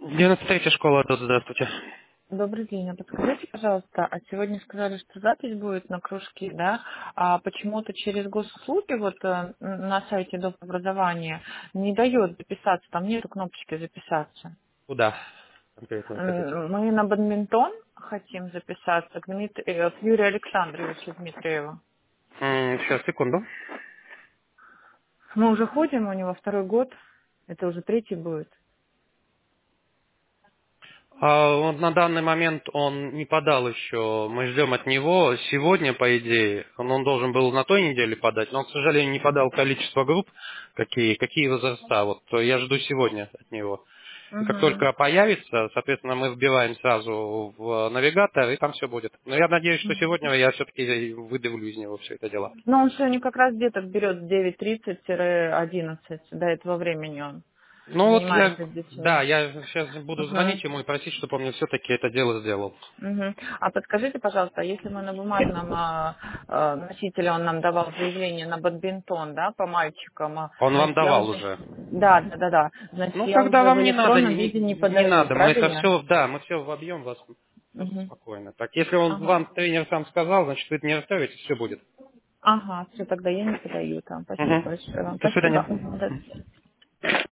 93-я школа, тут здравствуйте. Добрый день. А подскажите, пожалуйста, сегодня сказали, что запись будет на кружки, да? А почему-то через госуслуги вот на сайте образования не дает записаться, там нету кнопочки записаться. Куда конкретно вы хотите? Мы на бадминтон хотим записаться к Юрию Александровичу Дмитриеву. Сейчас, секунду. Мы уже ходим, у него второй год, это уже третий будет. Вот на данный момент он не подал еще. Мы ждем от него. Сегодня, по идее, он должен был на той неделе подать, но он, к сожалению, не подал количество групп, какие возраста. Вот я жду сегодня от него. И как Угу. только появится, соответственно, мы вбиваем сразу в навигатор, и там все будет. Но я надеюсь, что сегодня я все-таки выдавлю из него все это дело. Но он сегодня как раз деток берет с 9:30-11, до этого времени он Ну вот занимается с детьми. я сейчас буду Мгм. звонить ему и просить, чтобы он мне все-таки это дело сделал. Мгм. А подскажите, пожалуйста, если мы на бумажном носителе, он нам давал заявление на бадминтон, да, по мальчикам, Он вам значит, я давал уже... уже. Да, да, да, да. Значит, Ну, я тогда уже в вам не надо, электронном виде не не подаю, надо. Мы это правильно? все, да, мы все вобьем вас Мгм. спокойно. Так, если он Ага. вам тренер сам сказал, значит, вы это не расстраиваетесь, все будет. Ага, все, тогда я не подаю там. Спасибо Угу. большое вам. До Спасибо. свидания. Мгм. До свидания.